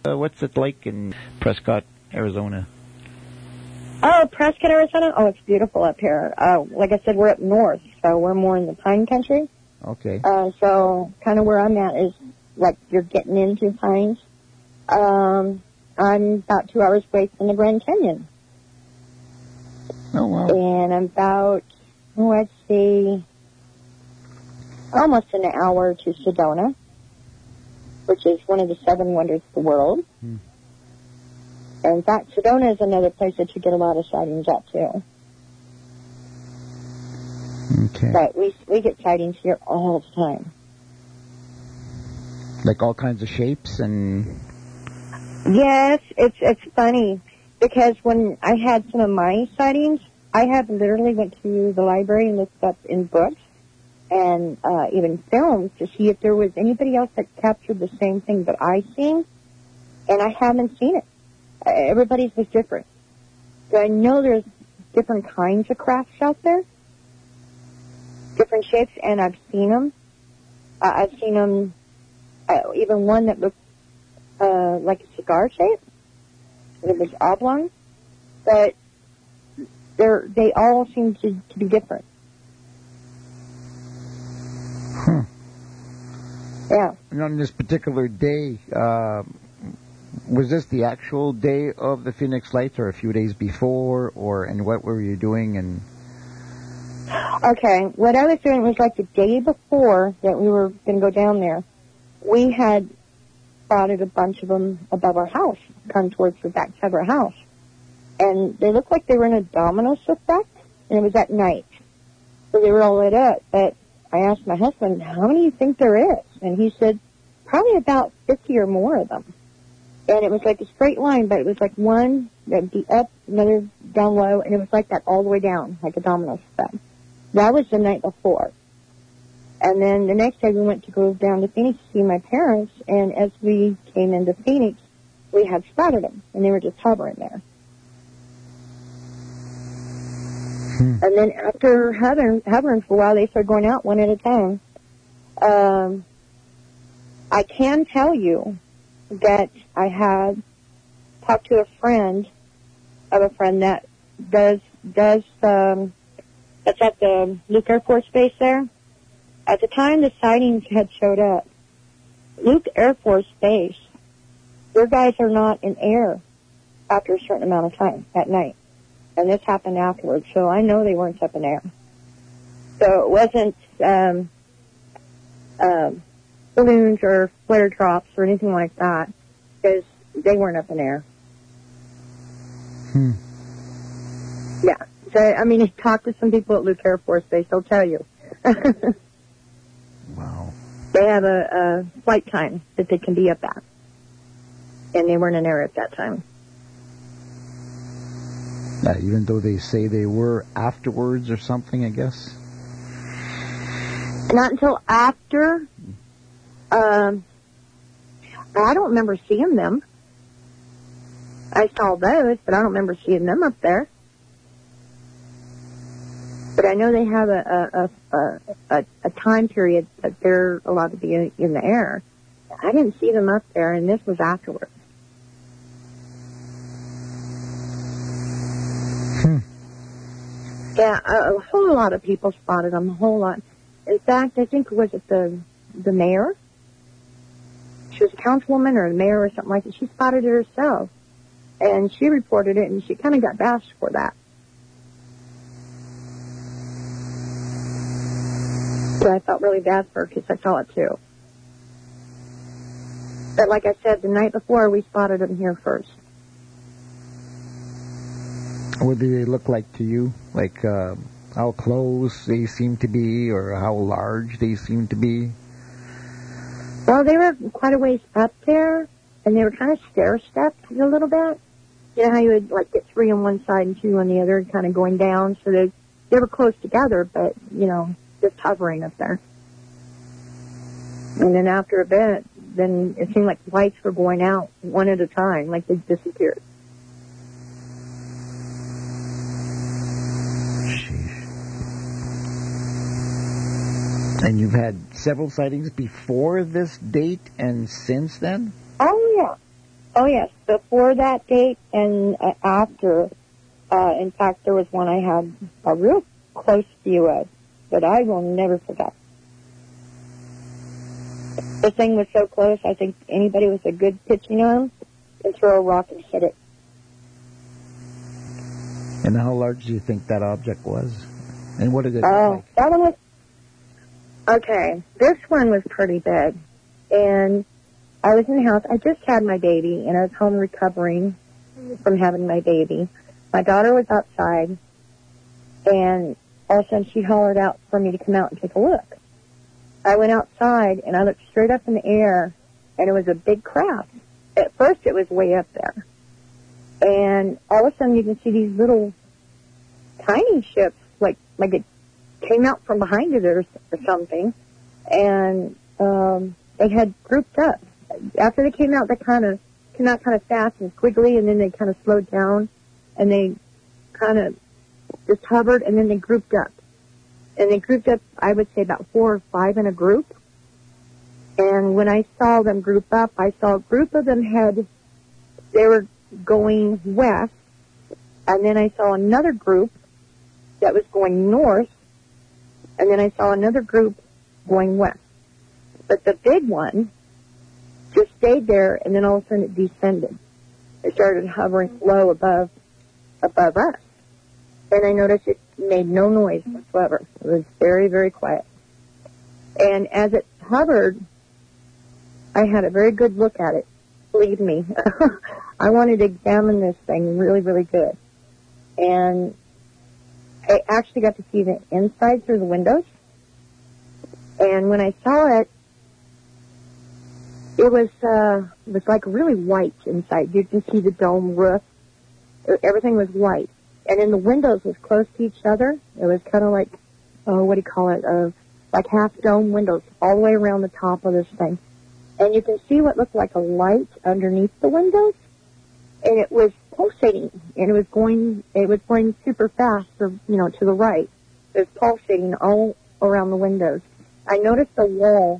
What's it like in Prescott, Arizona? Oh, Prescott, Arizona? Oh, it's beautiful up here. Like I said, we're up north, so we're more in the pine country. Okay. So kind of where I'm at is like you're getting into pines. I'm about 2 hours away from the Grand Canyon. Oh, wow. And I'm about, let's see, almost an hour to Sedona, which is one of the 7 wonders of the world. In fact, Sedona is another place that you get a lot of sightings at, too. Okay. But we get sightings here all the time. Like all kinds of shapes and... Yes, it's funny, because when I had some of my sightings, I had literally went to the library and looked up in books and even films to see if there was anybody else that captured the same thing that I seen, and I haven't seen it. Everybody's was different. So I know there's different kinds of crafts out there, different shapes, and I've seen them. I've seen them, even one that looked like a cigar shape. It was oblong, but they all seem to be different. Huh. Yeah. And on this particular day, was this the actual day of the Phoenix Lights, or a few days before, and what were you doing? And okay, what I was doing was like the day before that we were going to go down there. We had spotted a bunch of them above our house, come towards the back side of our house, and they looked like they were in a dominoes effect, and it was at night, so they were all lit up. But I asked my husband, "How many do you think there is?" And he said, "Probably about 50 or more of them." And it was like a straight line, but it was like one that would be up, another down low, and it was like that all the way down, like a domino effect. That was the night before. And then the next day we went to go down to Phoenix to see my parents, and as we came into Phoenix, we had spotted them, and they were just hovering there. And then after hovering for a while, they started going out one at a time. I can tell you that I had talked to a friend of a friend that does that's at the Luke Air Force Base there. At the time the sightings had showed up, Luke Air Force Base, their guys are not in air after a certain amount of time at night. And this happened afterwards, so I know they weren't up in air. So it wasn't balloons or flare drops or anything like that, because they weren't up in air. Yeah. So, I mean, you talk to some people at Luke Air Force Base, they'll tell you. Wow. They have a flight time that they can be up at. And they weren't in air at that time. Even though they say they were afterwards or something, I guess? Not until after. I don't remember seeing them. I saw those, but I don't remember seeing them up there. But I know they have a time period that they're allowed to be in the air. I didn't see them up there, and this was afterwards. Yeah, a whole lot of people spotted them, a whole lot. In fact, I think, was it the mayor? She was a councilwoman or the mayor or something like that. She spotted it herself, and she reported it, and she kind of got bashed for that. So I felt really bad for her because I saw it too. But like I said, the night before, we spotted them here first. What do they look like to you? Like how close they seem to be, or how large they seem to be? Well, they were quite a ways up there, and they were kind of stair-stepped a little bit. You know how you would like get 3 on one side and 2 on the other, kind of going down. So they were close together, but, you know, just hovering up there. And then after a bit, then it seemed like lights were going out one at a time, like they disappeared. And you've had several sightings before this date and since then? Oh, yeah. Oh, yes. Before that date and after, in fact, there was one I had a real close view of that I will never forget. The thing was so close, I think anybody with a good pitching arm can throw a rock and hit it. And how large do you think that object was? And what did it look like? That one was... Okay, this one was pretty big. And I was in the house. I just had my baby, and I was home recovering from having my baby. My daughter was outside, and all of a sudden she hollered out for me to come out and take a look. I went outside, and I looked straight up in the air, and it was a big craft. At first, it was way up there. And all of a sudden, you can see these little tiny ships, like it came out from behind it or something, and they had grouped up. After they came out, they came out kind of fast and squiggly, and then they kind of slowed down, and they kind of just hovered, and then they grouped up. And they grouped up, I would say, about 4 or 5 in a group. And when I saw them group up, I saw a group of them they were going west, and then I saw another group that was going north, and then I saw another group going west. But the big one just stayed there, and then all of a sudden it descended. It started hovering low above us. And I noticed it made no noise whatsoever. It was very, very quiet. And as it hovered, I had a very good look at it. Believe me. I wanted to examine this thing really, really good. And I actually got to see the inside through the windows. And when I saw it, it was like really white inside. You can see the dome roof. Everything was white. And then the windows was close to each other. It was kind of like, what do you call it, like half-dome windows all the way around the top of this thing. And you can see what looked like a light underneath the windows. And it was pulsating, and it was going super fast, to the right. It was pulsating all around the windows. I noticed the wall.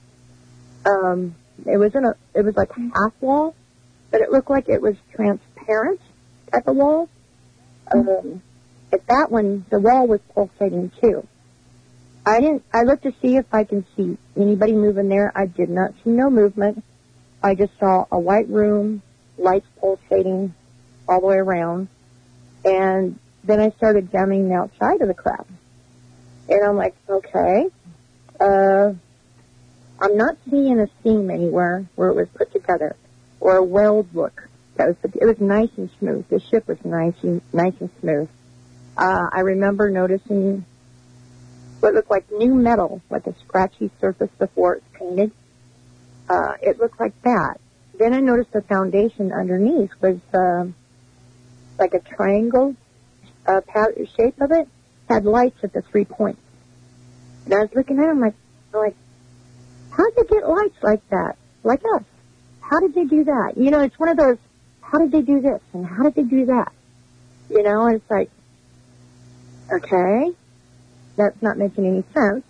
It was like a half wall, but it looked like it was transparent type of wall. At that one, the wall was pulsating too. I looked to see if I can see anybody moving there. I did not see no movement. I just saw a white room, lights pulsating all the way around. And then I started examining the outside of the craft. And I'm like, okay, I'm not seeing a seam anywhere where it was put together or a weld look. It was nice and smooth. The ship was nice and smooth. I remember noticing what looked like new metal, like a scratchy surface before it's painted. It looked like that. Then I noticed the foundation underneath was like a triangle shape of it. Had lights at the 3 points. And I was looking at them like, how did they get lights like that? Like us. How did they do that? It's one of those, how did they do this? And how did they do that? And it's like, okay, that's not making any sense.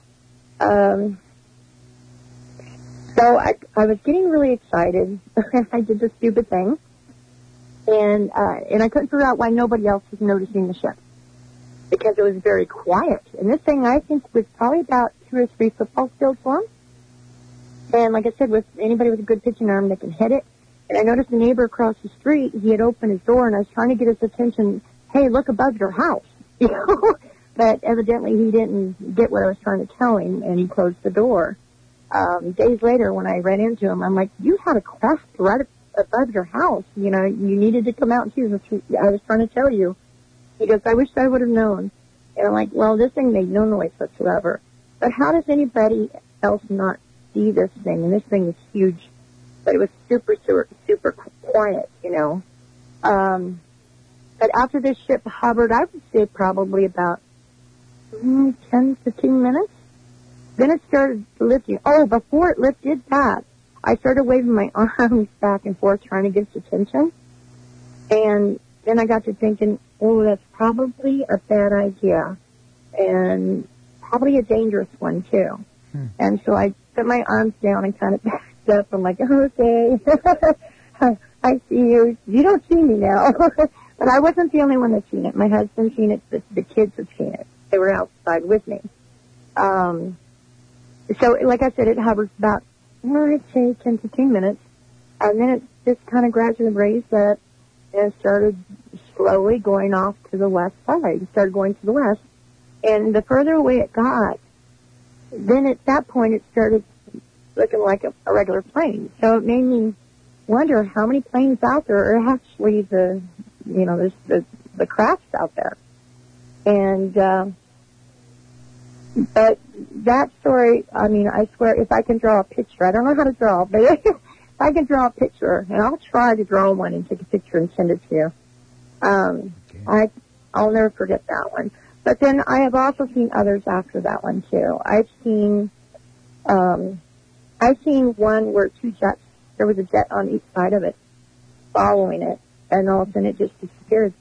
So I was getting really excited. I did the stupid thing. And I couldn't figure out why nobody else was noticing the ship. Because it was very quiet. And this thing, I think, was probably about 2 or 3 football fields long. And like I said, with anybody with a good pitching arm, they can hit it. And I noticed the neighbor across the street, he had opened his door, and I was trying to get his attention, hey, look above your house. But evidently he didn't get what I was trying to tell him, and he closed the door. Days later, when I ran into him, I'm like, you had a craft right above your house. You needed to come out and see this. I was trying to tell you. He goes, I wish I would have known. And I'm like, well, this thing made no noise whatsoever. But how does anybody else not see this thing? And this thing is huge. But it was super, super, super quiet, But after this ship hovered, I would say probably about 10, 15 minutes. Then it started lifting. Oh, before it lifted that, I started waving my arms back and forth trying to get its attention. And then I got to thinking, oh, that's probably a bad idea. And probably a dangerous one, too. And so I put my arms down and kind of backed up. I'm like, oh, okay. I see you. You don't see me now. But I wasn't the only one that's seen it. My husband's seen it. The kids have seen it. They were outside with me. So, like I said, it hovers about, I'd say 10 to 15 minutes. And then it just kind of gradually raised up and started slowly going off to the west side. It started going to the west. And the further away it got, then at that point it started looking like a regular plane. So it made me wonder how many planes out there are actually there's the crafts out there. And, but that story, I mean, I swear, if I can draw a picture, I don't know how to draw, but if I can draw a picture, and I'll try to draw one and take a picture and send it to you. I'll never forget that one. But then I have also seen others after that one too. I've seen one where there was a jet on each side of it, following it, and all of a sudden it just disappeared.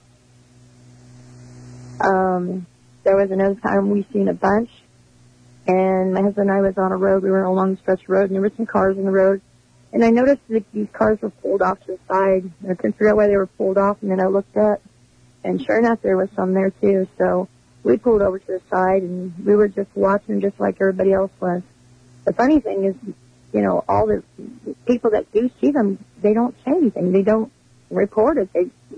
There was another time we seen a bunch, and my husband and I was on a road. We were on a long stretch road, and there were some cars on the road. And I noticed that these cars were pulled off to the side. I couldn't figure out why they were pulled off, and then I looked up, and sure enough, there was some there too. So we pulled over to the side, and we were just watching just like everybody else was. The funny thing is, all the people that do see them, they don't say anything. They don't report it.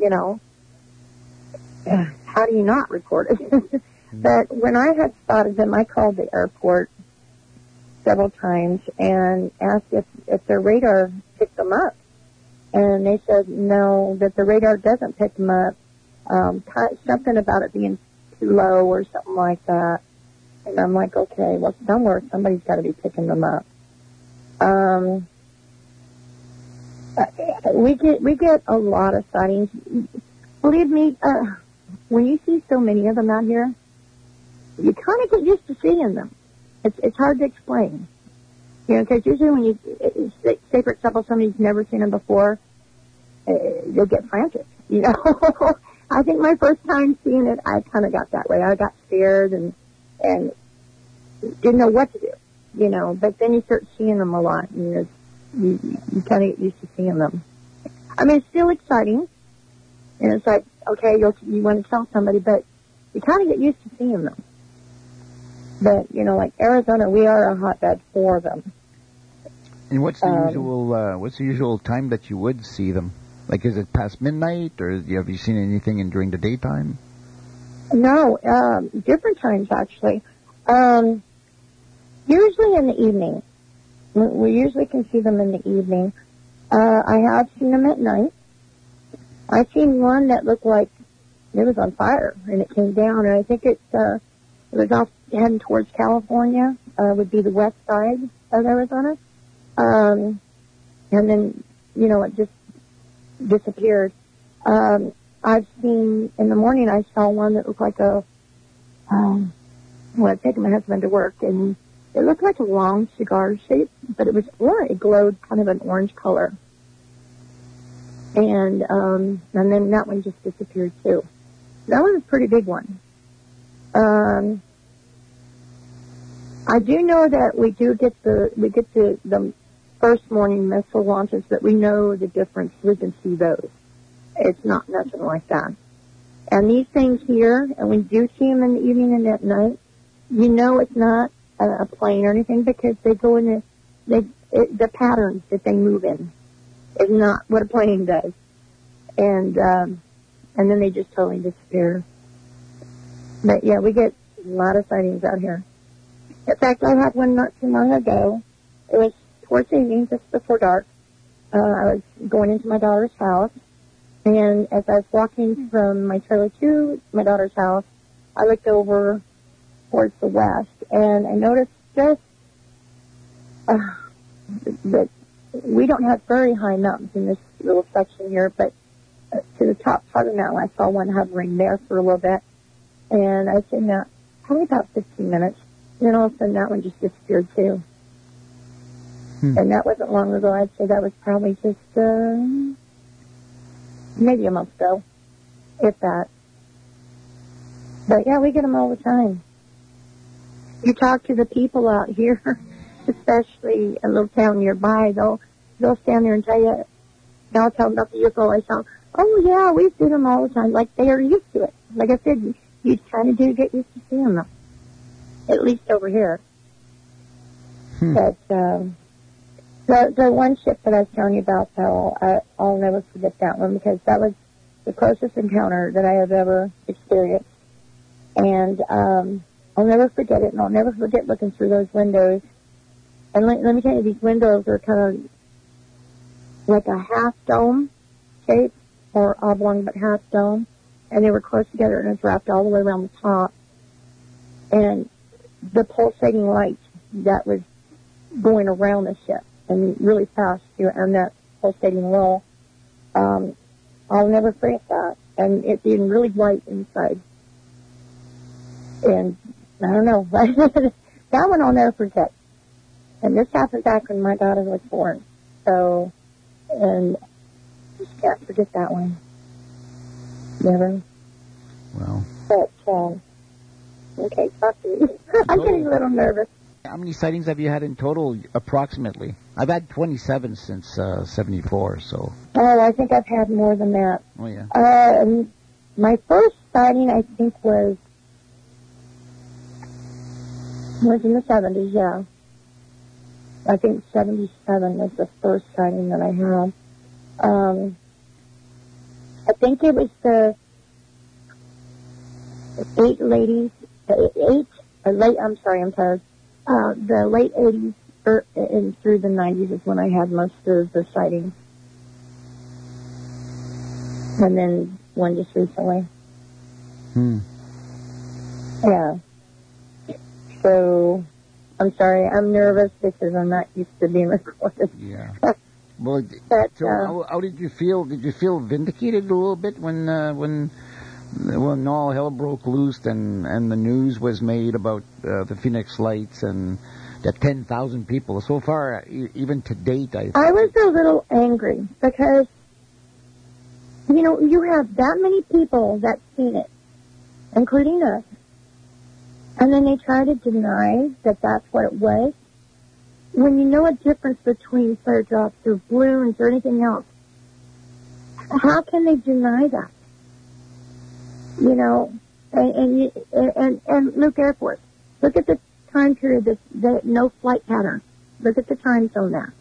How do you not report it? But when I had spotted them, I called the airport several times and asked if their radar picked them up. And they said no, that the radar doesn't pick them up. Something about it being too low or something like that. And I'm like, okay, well, somewhere somebody's got to be picking them up. We get a lot of sightings. Believe me, when you see so many of them out here, you kind of get used to seeing them. It's hard to explain. Because usually when you, say for example, somebody's never seen them before, you'll get frantic, I think my first time seeing it, I kind of got that way. I got scared and didn't know what to do, but then you start seeing them a lot, and you kind of get used to seeing them. I mean, it's still exciting, and it's like, okay, you want to tell somebody, but you kind of get used to seeing them. But, like Arizona, we are a hotbed for them. And what's the usual time that you would see them? Like, is it past midnight, or have you seen anything during the daytime? No, different times, actually. Usually in the evening. We usually can see them in the evening. I have seen them at night. I've seen one that looked like it was on fire, and it came down, and I think it was off heading towards California, would be the west side of Arizona. And then, it just disappeared. I've seen, in the morning, I saw one that looked like I'd taken my husband to work, and it looked like a long cigar shape, but it glowed kind of an orange color. And then that one just disappeared too. That was a pretty big one. I do know that we get the first morning missile launches, but we know the difference. We can see those. It's not nothing like that. And these things here, and we do see them in the evening and at night, it's not a plane or anything, because they go in the patterns that they move in is not what a plane does. And then they just totally disappear. But yeah, we get a lot of sightings out here. In fact, I had one not too long ago. It was towards evening, just before dark. I was going into my daughter's house, and as I was walking from my trailer to my daughter's house, I looked over towards the west, and I noticed just that we don't have very high mountains in this little section here, but to the top part of the mountain, I saw one hovering there for a little bit, and I was sitting there probably about 15 minutes, and then all of a sudden that one just disappeared too. And that wasn't long ago. I'd say that was probably just maybe a month ago, if that. But yeah, we get them all the time. You talk to the people out here, especially a little town nearby, they'll stand there and tell you, I'll tell them about the UFO I saw. Oh, yeah, we see them all the time. Like, they are used to it. Like I said, you kind of do get used to seeing them. At least over here. But the one ship that I was telling you about, though, I'll never forget that one because that was the closest encounter that I have ever experienced. And I'll never forget it, and I'll never forget looking through those windows. And let me tell you, these windows are kind of like a half dome shape, or oblong but half dome, and they were close together, and it was wrapped all the way around the top. And the pulsating light that was going around the ship, and really fast, and that pulsating roll, I'll never forget that. And it being really white inside. And I don't know, that one I'll never forget. And this happened back when my daughter was born. So, and just can't forget that one. Never. Well. But, okay, talk to me. I'm getting a little nervous. How many sightings have you had in total, approximately? I've had 27 since 74, so. Oh, I think I've had more than that. Oh, yeah. My first sighting, I think, was in the 70s, yeah. I think 77 was the first sighting that I had. I think it was the the late 80s and through the 90s is when I had most of the sightings. And then one just recently. Yeah. So, I'm sorry, I'm nervous because I'm not used to being recorded. Yeah. Well, so how did you feel? Did you feel vindicated a little bit when all hell broke loose and the news was made about the Phoenix Lights and the 10,000 people? So far, even to date, I was a little angry because, you have that many people that seen it, including us. And then they try to deny that that's what it was. When you know a difference between flare drops or balloons or anything else, how can they deny that? And Luke Air Force, look at the time period, the no flight pattern. Look at the time zone there.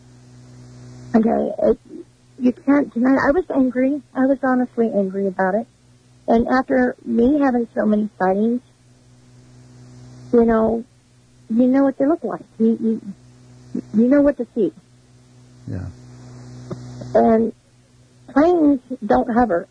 Okay, you can't deny it. I was angry. I was honestly angry about it. And after me having so many sightings, you know what they look like. You know what to see. Yeah. And planes don't hover.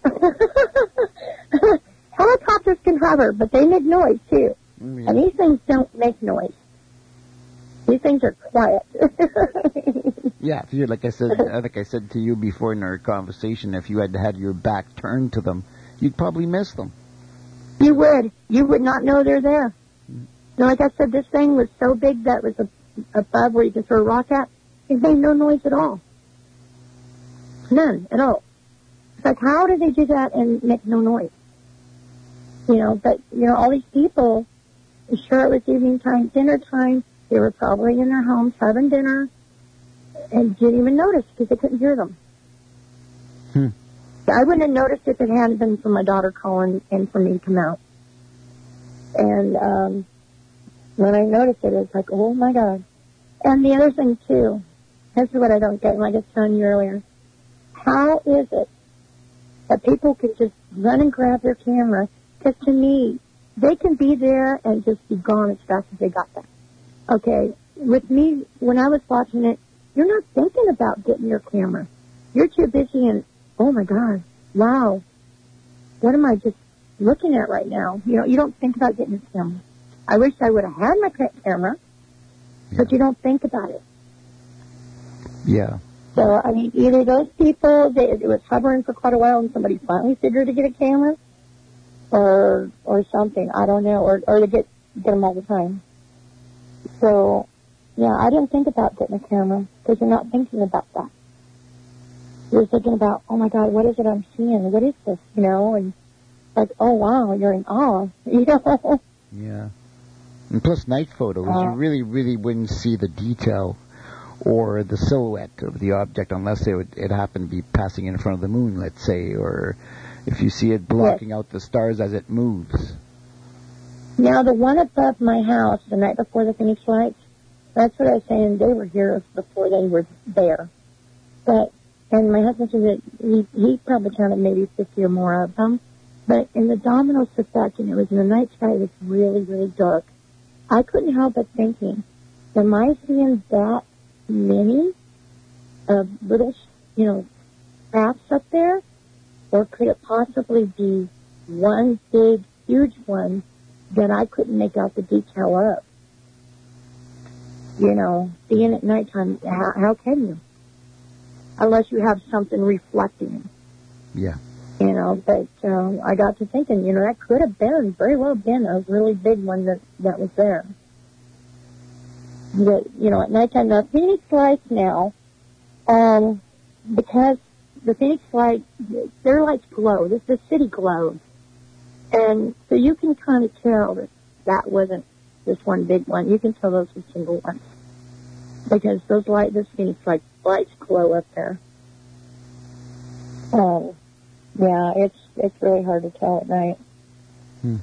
Helicopters can hover, but they make noise too. Mm-hmm. And these things don't make noise. These things are quiet. Yeah, like I said to you before in our conversation, if you had had your back turned to them, you'd probably miss them. You would. You would not know they're there. Like I said, this thing was so big that was above where you could throw a rock at. It made no noise at all. None at all. It's like, how did they do that and make no noise? But, all these people, sure it was evening time, dinner time, they were probably in their homes having dinner and didn't even notice because they couldn't hear them. I wouldn't have noticed if it hadn't been for my daughter calling and for me to come out. And when I noticed it, it was like, oh, my God. And the other thing, too, this is what I don't get, like I was telling you earlier. How is it that people can just run and grab their camera? Because to me, they can be there and just be gone as fast as they got there. Okay, with me, when I was watching it, you're not thinking about getting your camera. You're too busy and, oh, my God, wow, what am I just looking at right now? You don't think about getting your camera. I wish I would have had my camera, but you don't think about it. Yeah. So, I mean, either those people, it was hovering for quite a while and somebody finally figured to get a camera, or something, I don't know, or to get them all the time. So, yeah, I didn't think about getting a camera, because you're not thinking about that. You're thinking about, oh my God, what is it I'm seeing? What is this, and like, oh wow, you're in awe, Yeah. And plus night photos, you really, really wouldn't see the detail or the silhouette of the object, unless it happened to be passing in front of the moon, let's say, or if you see it blocking out the stars as it moves. Now, the one above my house the night before the Phoenix Lights, that's what I was saying. They were here before they were there. And my husband said that he probably counted maybe 50 or more of them. But in the dominoes effect, and it was in the night sky, it was really, really dark. I couldn't help but thinking, am I seeing that many little, crafts up there? Or could it possibly be one big, huge one that I couldn't make out the detail of? Seeing at nighttime, how can you? Unless you have something reflecting. Yeah. But I got to thinking, that could have very well been a really big one that was there. But, at nighttime, the Phoenix Lights now, because the Phoenix Lights, their lights glow. The city glows. And so you can kind of tell that wasn't this one big one. You can tell those were single ones. Because this Phoenix lights glow up there. Yeah, it's really hard to tell at night. You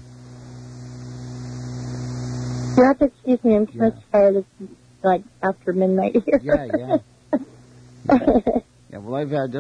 have to excuse me, I'm kind of tired. It's after midnight here. Yeah. Well, I've had...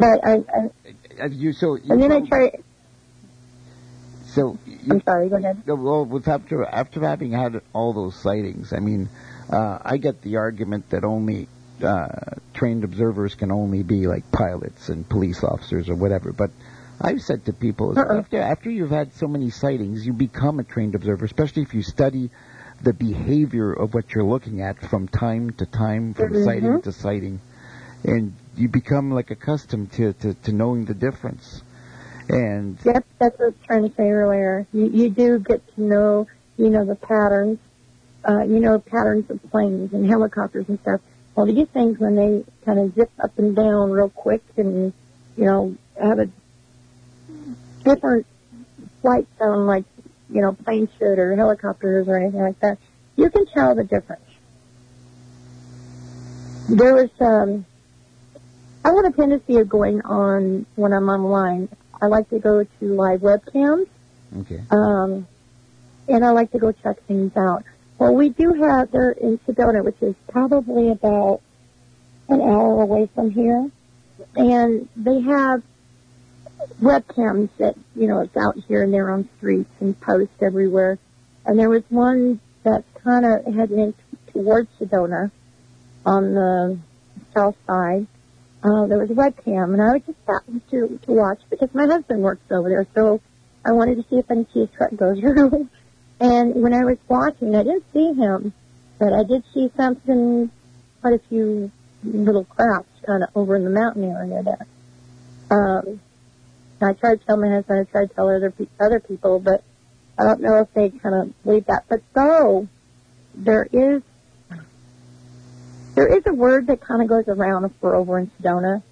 I'm sorry, go ahead. Well, after having had all those sightings, I mean, I get the argument that only trained observers can only be like pilots and police officers or whatever, but I've said to people, after you've had so many sightings, you become a trained observer, especially if you study the behavior of what you're looking at from time to time, from sighting to sighting, and you become accustomed to knowing the difference. And yep, that's what I was trying to say earlier. You do get to know, the patterns, patterns of planes and helicopters and stuff. Well, these things, when they kind of zip up and down real quick and, have a different flight sound like, planes should or helicopters or anything like that, you can tell the difference. There was, I have a tendency of going on when I'm online. I like to go to live webcams. Okay. And I like to go check things out. Well, we do have there in Sedona, which is probably about an hour away from here, and they have webcams that, it's out here and there on streets and posts everywhere. And there was one that kind of heading towards Sedona on the south side. There was a webcam, and I was just happened to watch because my husband works over there, so I wanted to see if I could see his truck go through. And when I was watching, I didn't see him, but I did see something, quite a few little crafts kind of over in the mountain area there. I tried to tell my husband, I tried to tell other people, but I don't know if they kind of believe that. But though there is a word that kind of goes around for over in Sedona.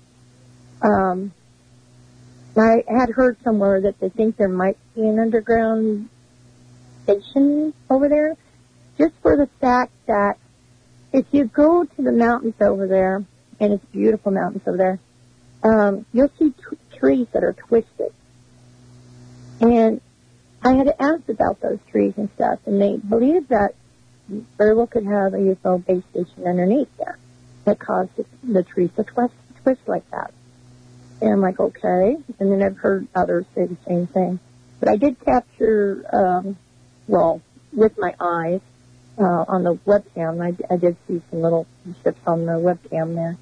I had heard somewhere that they think there might be an underground station over there, just for the fact that if you go to the mountains over there, and it's beautiful mountains over there, you'll see trees that are twisted. And I had asked about those trees and stuff, and they believe that very well could have a UFO base station underneath there that caused the trees to twist like that. And I'm like, okay. And then I've heard others say the same thing. But I did capture, with my eyes, on the webcam, I did see some little ships on the webcam there.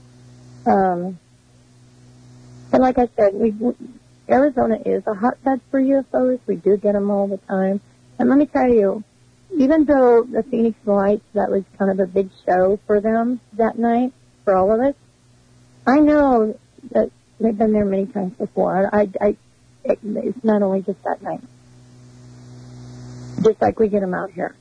And like I said, Arizona is a hotbed for UFOs. We do get them all the time. And let me tell you, even though the Phoenix Lights, that was kind of a big show for them that night, for all of us, I know that they've been there many times before. It's not only just that night. Just like we get them out here.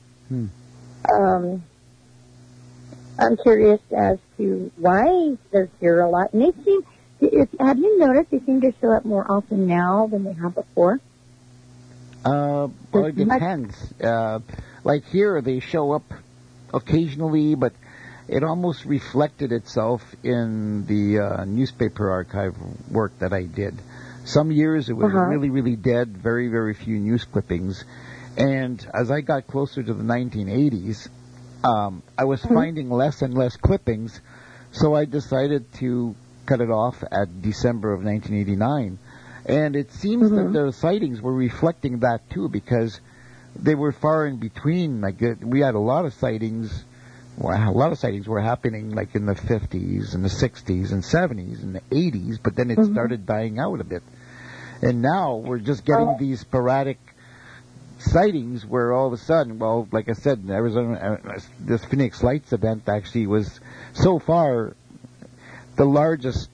I'm curious as to why they're here a lot. And they seem, have you noticed they seem to show up more often now than they have before? Well, it depends. Like here, they show up occasionally, but it almost reflected itself in the newspaper archive work that I did. Some years it was really, really dead, very, very few news clippings. And as I got closer to the 1980s, I was finding less and less clippings, so I decided to cut it off at December of 1989. And it seems that the sightings were reflecting that too, because they were far in between. Like we had a lot of sightings. Well, a lot of sightings were happening like in the 50s and the 60s and 70s and the 80s, but then it started dying out a bit. And now we're just getting these sporadic sightings where all of a sudden, well, like I said, in Arizona, this Phoenix Lights event actually was so far the largest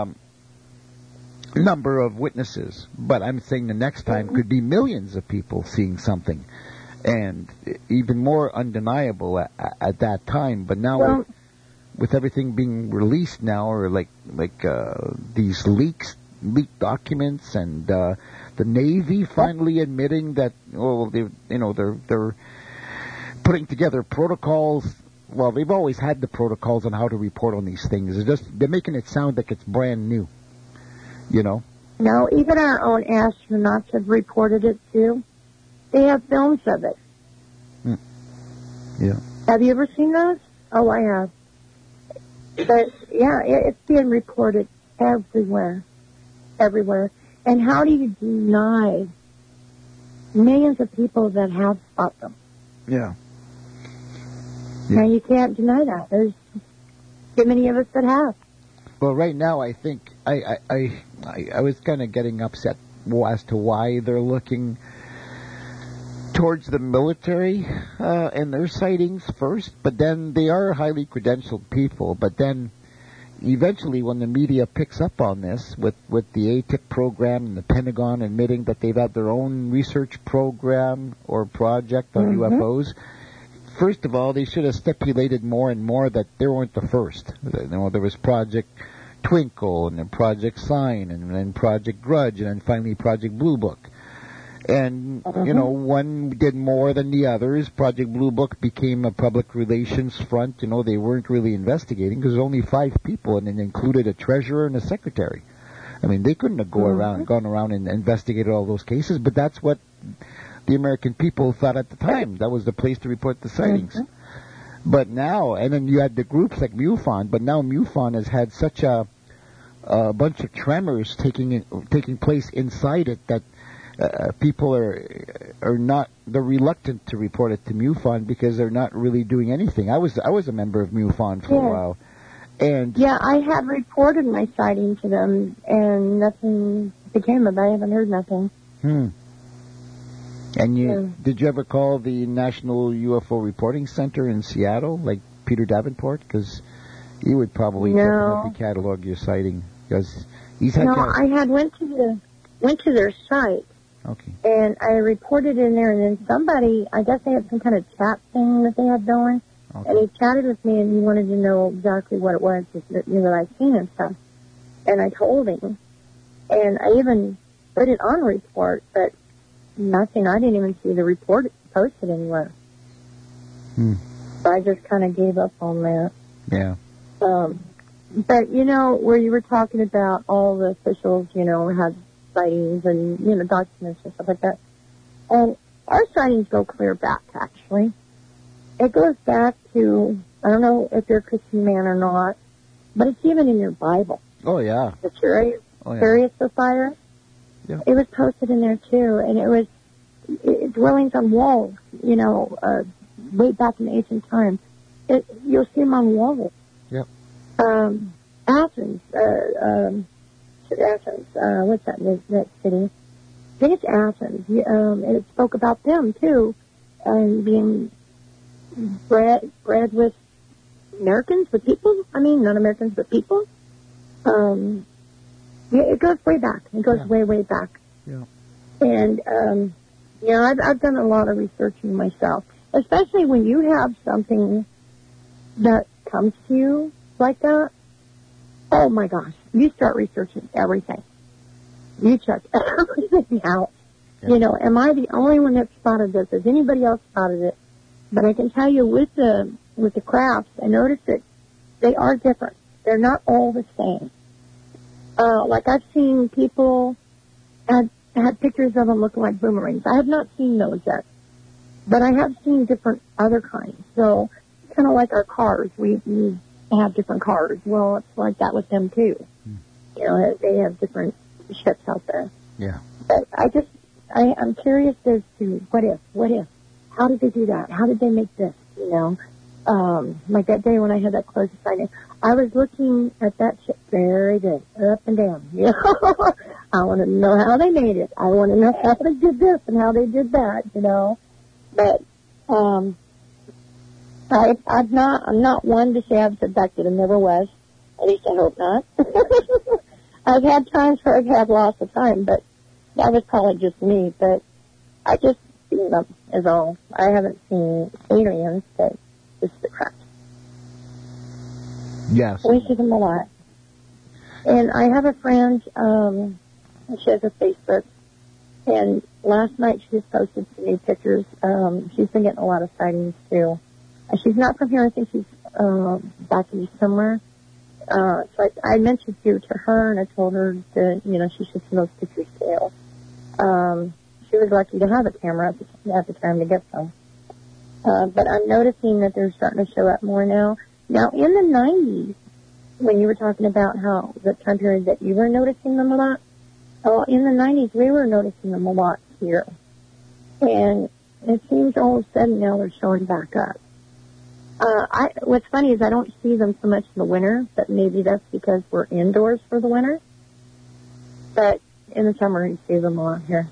number of witnesses. But I'm saying the next time could be millions of people seeing something. And even more undeniable at that time. But now with everything being released now, or like these leaked documents, and the Navy finally admitting that they're putting together protocols. Well, they've always had the protocols on how to report on these things. They're making it sound like it's brand new. You know. No, even our own astronauts have reported it too. They have films of it. Yeah. Have you ever seen those? Oh, I have. But, yeah, it's being reported everywhere. Everywhere. And how do you deny millions of people that have spot them? Yeah. Now, you can't deny that. There's too many of us that have. Well, right now, I think I was kind of getting upset as to why they're looking towards the military and their sightings first, but then they are highly credentialed people. But then eventually when the media picks up on this with the ATIP program and the Pentagon admitting that they've had their own research program or project on UFOs, first of all, they should have stipulated more and more that they weren't the first. You know, there was Project Twinkle and then Project Sign and then Project Grudge and then finally Project Blue Book. And, you know, one did more than the others. Project Blue Book became a public relations front. You know, they weren't really investigating because there's only 5 people, and it included a treasurer and a secretary. I mean, they couldn't have gone around and investigated all those cases, but that's what the American people thought at the time. That was the place to report the sightings. But now, and then you had the groups like MUFON, but now MUFON has had such a bunch of tremors taking place inside it that people are not, they're reluctant to report it to MUFON because they're not really doing anything. I was a member of MUFON for a while, and I have reported my sighting to them, and nothing became of it. I haven't heard nothing. And did you ever call the National UFO Reporting Center in Seattle, like Peter Davenport? Because he would probably definitely catalog your sighting. Because he's had. I had went to their site. Okay. And I reported in there, and then somebody, I guess they had some kind of chat thing that they had going, and he chatted with me, and he wanted to know exactly what it was that I'd seen and stuff. And I told him, and I even put it on report, but nothing. I didn't even see the report posted anywhere. So I just kind of gave up on that. Yeah. But, where you were talking about all the officials, had sightings and, documents and stuff like that. And our sightings go clear back, actually. It goes back to, I don't know if you're a Christian man or not, but it's even in your Bible. Oh, yeah. The Chariots of Fire. Yeah. It was posted in there, too. And it was dwellings on walls, way back in ancient times. You'll see them on walls. Yep. Athens, what's that city? I think it's Athens. It spoke about them, too, and being bred with Americans, with people. I mean, not Americans, but people. It goes way back. It goes way, way back. Yeah. And, I've done a lot of researching myself, especially when you have something that comes to you like that. Oh, my gosh. You start researching everything. You check everything out. Yeah. Am I the only one that spotted this? Has anybody else spotted it? But I can tell you with the with the crafts, I noticed that they are different. They're not all the same. Like I've seen people had pictures of them looking like boomerangs. I have not seen those yet, but I have seen different other kinds. So kind of like our cars, we have different cars. Well, it's like that with them too. You know, they have different ships out there. Yeah. But I'm curious as to what if, how did they do that? How did they make this? You know, like that day when I had that close sighting, I was looking at that ship very good, up and down. You know, I want to know how they made it. I want to know how they did this and how they did that. You know, but I'm not one to say I've suspected and never was. At least I hope not. I've had times where I've had lots of time, but that was probably just me. But I just seen them is all. I haven't seen aliens, but this is the crap. Yes. We see them a lot. And I have a friend, she has a Facebook, and last night she just posted some new pictures. She's been getting a lot of sightings, too. She's not from here. I think she's back east somewhere. So I mentioned you to her, and I told her that, you know, she should send those pictures too. She was lucky to have a camera at the time to get them. But I'm noticing that they're starting to show up more now. Now, in the 90s, when you were talking about how the time period that you were noticing them a lot, in the 90s, we were noticing them a lot here. And it seems all of a sudden now they're showing back up. What's funny is I don't see them so much in the winter, but maybe that's because we're indoors for the winter. But in the summer, you see them a lot here.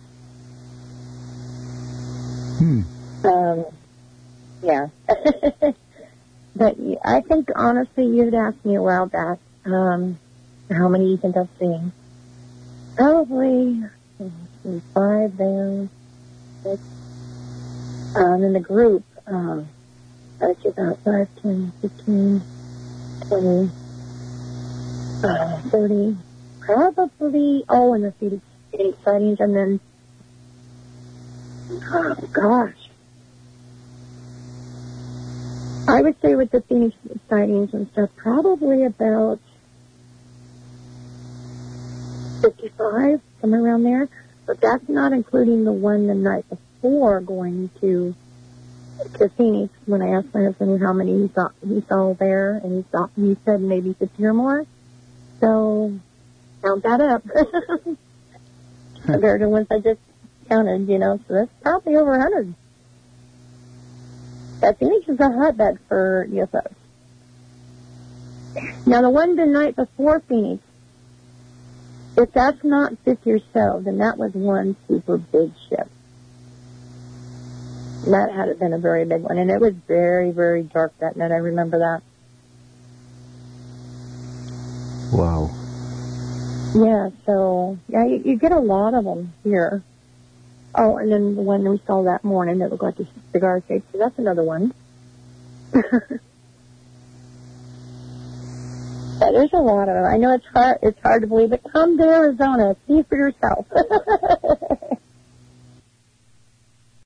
Yeah. But I think, honestly, you'd asked me a while back how many you think I've seen. Probably 5 there, 6. In the group, I'd say about 5, 10, 15, 20, 30. Probably, in the Phoenix sightings, and then, oh, gosh. I would say with the Phoenix sightings and stuff, probably about 55, somewhere around there. But that's not including the one the night before going to Phoenix, when I asked my husband how many he saw there, and he said maybe 50 or more. So, count that up. Compared to the ones I just counted, you know, so that's probably over 100. That Phoenix is a hotbed for UFOs. Now, the one the night before Phoenix, if that's not 50 or so, then that was one super big ship. That had been a very big one, and it was very, very dark that night. I remember that. Wow. Yeah, so, yeah, you get a lot of them here. Oh, and then the one we saw that morning that looked like a cigar shape, so that's another one. But there's a lot of them. I know it's hard to believe, but come to Arizona, see for yourself.